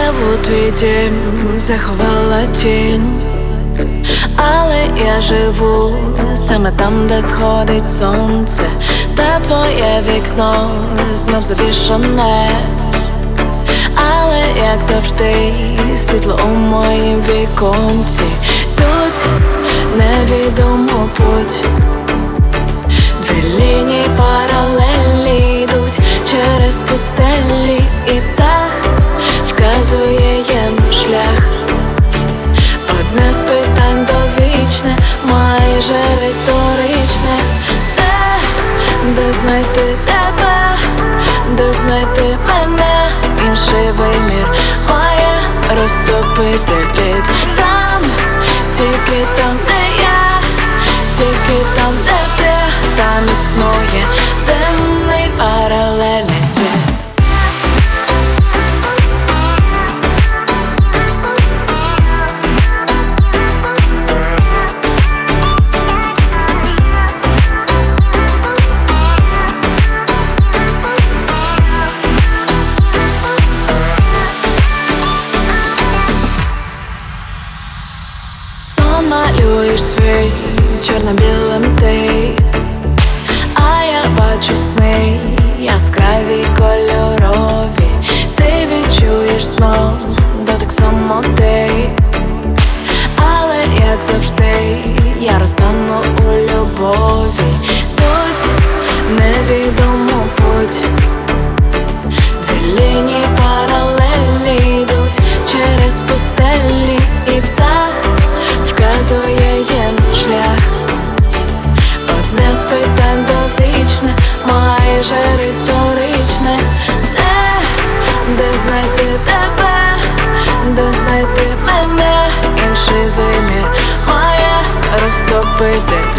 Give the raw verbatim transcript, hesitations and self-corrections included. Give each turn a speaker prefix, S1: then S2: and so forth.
S1: Наяву твій дім заховала тінь, але я живу саме там, де сходить сонце, та твоє вікно знов завішане. Але, як завжди, світло у моїм віконці. Тут невідомо путь, дві лінії паралелі йдуть через пустелі, і птах вказує їм шлях. Одне з питань довічне, майже риторичне. Де, де знайти тебе, де знайти мене? Інший вимір має розтопити лід. Там, тільки там, де я, тільки там, де ти. Там існує темний паралельний світ. Малюєш свій чорно-білим ти, а я бачу сни яскраві кольорові. Ти відчуєш знов дотик самоти, але, як завжди, я розтану у любові. Тут невідомо путь, дві лінії паралелі йдуть через пустелі, і птах вказує їм шлях. Одне з питань довічне, майже риторичне. Де, де знайти тебе, де знайти мене? Інший вимір має розтопити